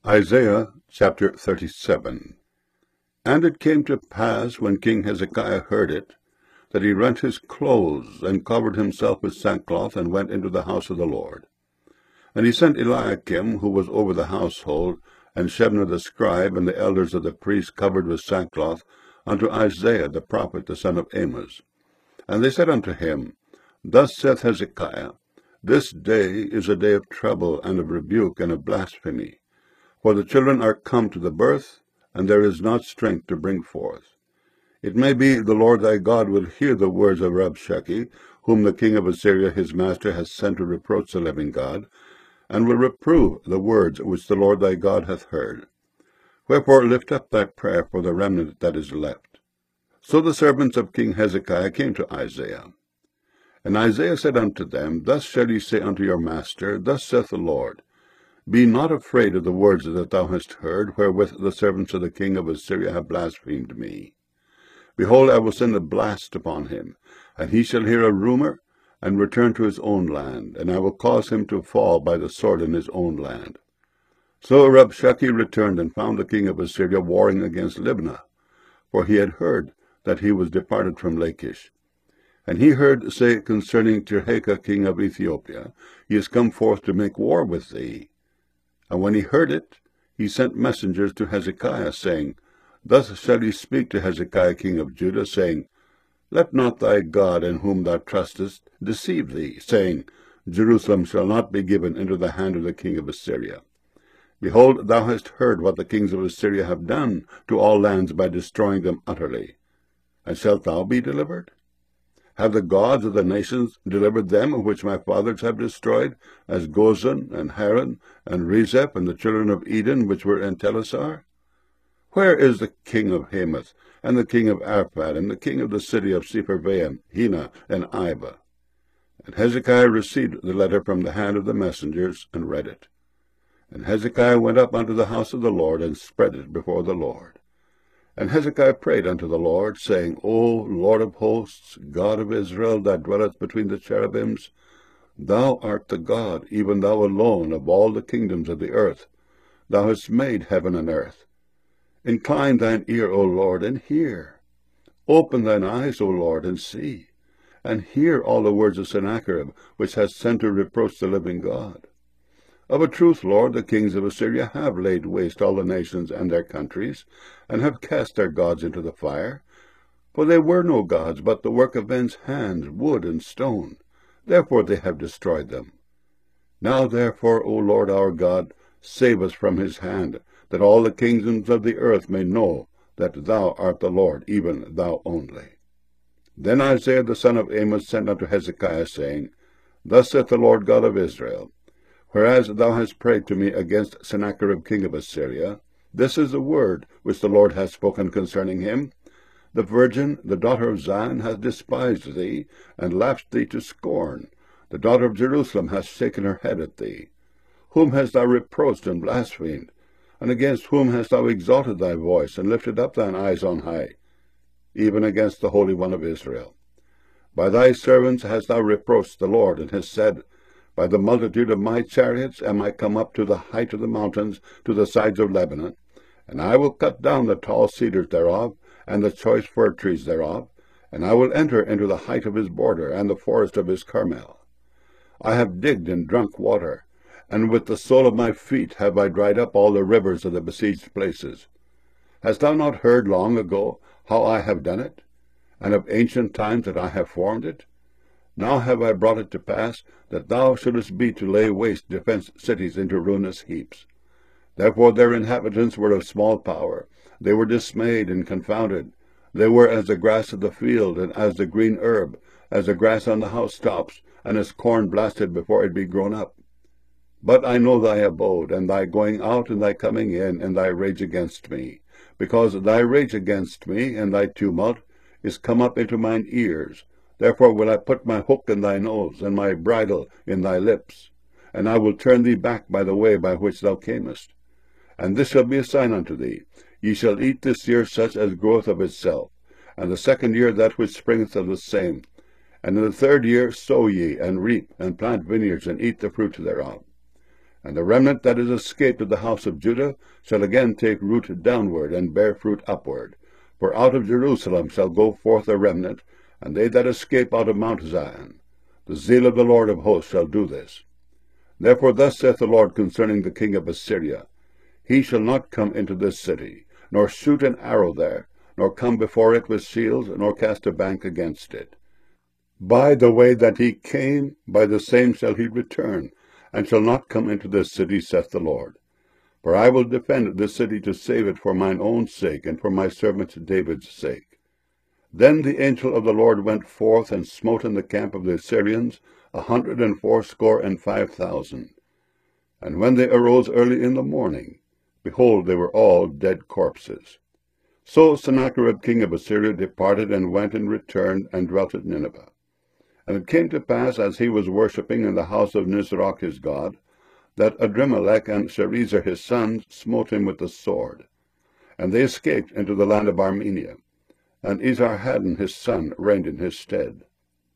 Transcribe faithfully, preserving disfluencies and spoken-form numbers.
Isaiah chapter thirty-seven. And it came to pass, when King Hezekiah heard it, that he rent his clothes, and covered himself with sackcloth, and went into the house of the Lord. And he sent Eliakim, who was over the household, and Shebna the scribe, and the elders of the priests covered with sackcloth, unto Isaiah the prophet, the son of Amos. And they said unto him, Thus saith Hezekiah, This day is a day of trouble, and of rebuke, and of blasphemy. For the children are come to the birth, and there is not strength to bring forth. It may be the Lord thy God will hear the words of Rabshakeh, whom the king of Assyria his master has sent to reproach the living God, and will reprove the words which the Lord thy God hath heard. Wherefore lift up thy prayer for the remnant that is left. So the servants of King Hezekiah came to Isaiah. And Isaiah said unto them, Thus shall ye say unto your master, Thus saith the Lord, Be not afraid of the words that thou hast heard, wherewith the servants of the king of Assyria have blasphemed me. Behold, I will send a blast upon him, and he shall hear a rumour, and return to his own land, and I will cause him to fall by the sword in his own land. So Rabshakeh returned, and found the king of Assyria warring against Libnah, for he had heard that he was departed from Lachish. And he heard say concerning Tirhakah king of Ethiopia, He is come forth to make war with thee. And when he heard it, he sent messengers to Hezekiah, saying, Thus shall ye speak to Hezekiah king of Judah, saying, Let not thy God, in whom thou trustest, deceive thee, saying, Jerusalem shall not be given into the hand of the king of Assyria. Behold, thou hast heard what the kings of Assyria have done to all lands by destroying them utterly. And shalt thou be delivered? Have the gods of the nations delivered them which my fathers have destroyed, as Gozan, and Haran, and Rezeph, and the children of Eden, which were in Telassar? Where is the king of Hamath, and the king of Arpad, and the king of the city of Sepharvaim, Hena, and Iba? And Hezekiah received the letter from the hand of the messengers, and read it. And Hezekiah went up unto the house of the Lord, and spread it before the Lord. And Hezekiah prayed unto the Lord, saying, O Lord of hosts, God of Israel, that dwelleth between the cherubims, Thou art the God, even thou alone, of all the kingdoms of the earth. Thou hast made heaven and earth. Incline thine ear, O Lord, and hear. Open thine eyes, O Lord, and see, and hear all the words of Sennacherib, which hast sent to reproach the living God. Of a truth, Lord, the kings of Assyria have laid waste all the nations and their countries, and have cast their gods into the fire. For they were no gods, but the work of men's hands, wood and stone. Therefore they have destroyed them. Now therefore, O Lord our God, save us from his hand, that all the kingdoms of the earth may know that thou art the Lord, even thou only. Then Isaiah the son of Amos sent unto Hezekiah, saying, Thus saith the Lord God of Israel, Whereas thou hast prayed to me against Sennacherib king of Assyria, this is the word which the Lord hath spoken concerning him. The virgin, the daughter of Zion, hath despised thee, and laughed thee to scorn. The daughter of Jerusalem hath shaken her head at thee. Whom hast thou reproached and blasphemed? And against whom hast thou exalted thy voice, and lifted up thine eyes on high? Even against the Holy One of Israel. By thy servants hast thou reproached the Lord, and hast said, By the multitude of my chariots am I come up to the height of the mountains, to the sides of Lebanon, and I will cut down the tall cedars thereof, and the choice fir trees thereof, and I will enter into the height of his border, and the forest of his Carmel. I have digged and drunk water, and with the sole of my feet have I dried up all the rivers of the besieged places. Hast thou not heard long ago how I have done it, and of ancient times that I have formed it? Now have I brought it to pass, that thou shouldest be to lay waste defenced cities into ruinous heaps. Therefore their inhabitants were of small power. They were dismayed and confounded. They were as the grass of the field, and as the green herb, as the grass on the housetops, and as corn blasted before it be grown up. But I know thy abode, and thy going out, and thy coming in, and thy rage against me, because thy rage against me, and thy tumult, is come up into mine ears. Therefore will I put my hook in thy nose, and my bridle in thy lips, and I will turn thee back by the way by which thou camest. And this shall be a sign unto thee, Ye shall eat this year such as groweth of itself, and the second year that which springeth of the same. And in the third year sow ye, and reap, and plant vineyards, and eat the fruit thereof. And the remnant that is escaped of the house of Judah shall again take root downward, and bear fruit upward. For out of Jerusalem shall go forth a remnant, and they that escape out of Mount Zion. The zeal of the Lord of hosts shall do this. Therefore thus saith the Lord concerning the king of Assyria, He shall not come into this city, nor shoot an arrow there, nor come before it with shields, nor cast a bank against it. By the way that he came, by the same shall he return, and shall not come into this city, saith the Lord. For I will defend this city to save it for mine own sake, and for my servant David's sake. Then the angel of the Lord went forth, and smote in the camp of the Assyrians a hundred and fourscore and five thousand. And when they arose early in the morning, behold, they were all dead corpses. So Sennacherib king of Assyria departed, and went and returned, and dwelt at Nineveh. And it came to pass, as he was worshipping in the house of Nisroch his god, that Adrimelech and Sharezer his sons smote him with the sword. And they escaped into the land of Armenia, and Esarhaddon his son reigned in his stead.